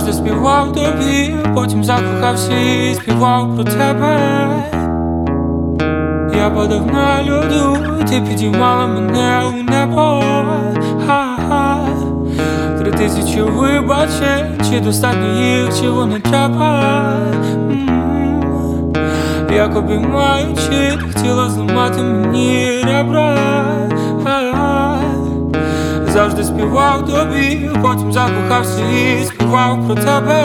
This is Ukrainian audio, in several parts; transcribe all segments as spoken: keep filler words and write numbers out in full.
завжди співав тобі, потім закохався і співав про тебе. Я падав на льоду, ти підіймала мене у небо. Ха-ха. Три тисячі вибачень, чи достатньо їх, чи вони треба. М-м-м. Як обіймаючи, ти хотіла зламати мені ребра. Ха-ха. Завжди співав тобі, потім закохався і співав про тебе.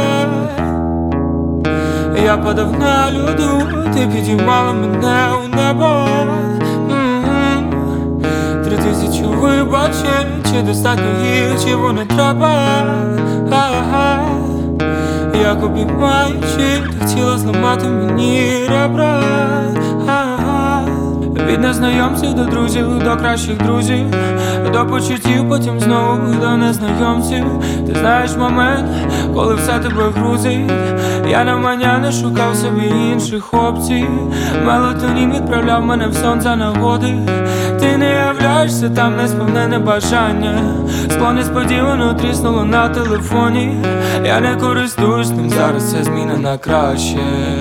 Я падав на льоду, ти підіймала мене у небо. М-м-м. Три тисячі вибачень, чи достатньо їх, чи вони треба. Ха-ха. Як обіймаючи, ти хотіла зламати мені ребра. Ха-ха. Від незнайомців до друзів, до кращих друзів, до почуттів, потім знову до незнайомців. Ти знаєш момент, коли все тебе грузить. Я навмання не шукав собі інших опцій. Мелатонін відправляв мене в сон за нагоди. Ти не являєшся, там несповнене бажання. Скло несподівано тріснуло на телефоні. Я не користуюсь ним, зараз це зміна на краще.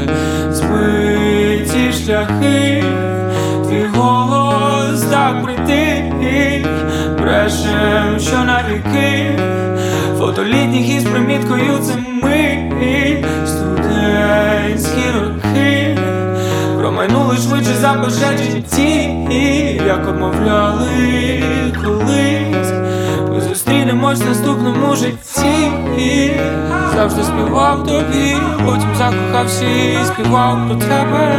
Збиті шляхи, твій голос так притих, брешем, що навіки. Фото літніх із приміткою це ми. Студентські роки промайнули швидше за пожежі ті, як обмовляли колись. Ми зустрінемось в наступному житті. Завжди співав тобі, потім закохався і співав про тебе.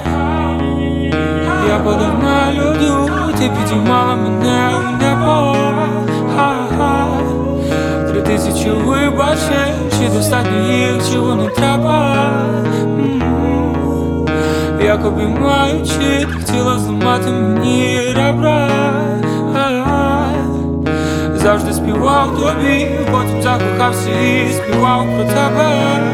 Я падав на льоду, ти підіймала мене у небо. Ха-ха. Три тисячі вибачень, чи достатньо їх, чи вони треба. М-м-м. Як обіймаючи, ти хотіла зламати мені ребра. Ха-ха. Завжди співав тобі, потім закохався і співав про тебе.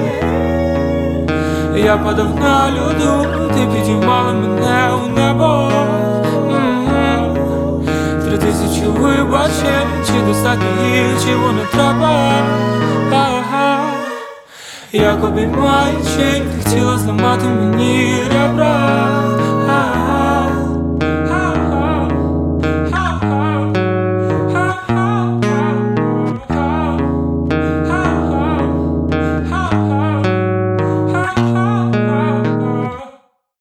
Я падав на льоду, ти підіймала мене у небо. М-м-м. Три тисячі вибачень, чи достатньо їх, чи вони треба. Ага. Як обіймаючи, ти хотіла зламати мені ребра.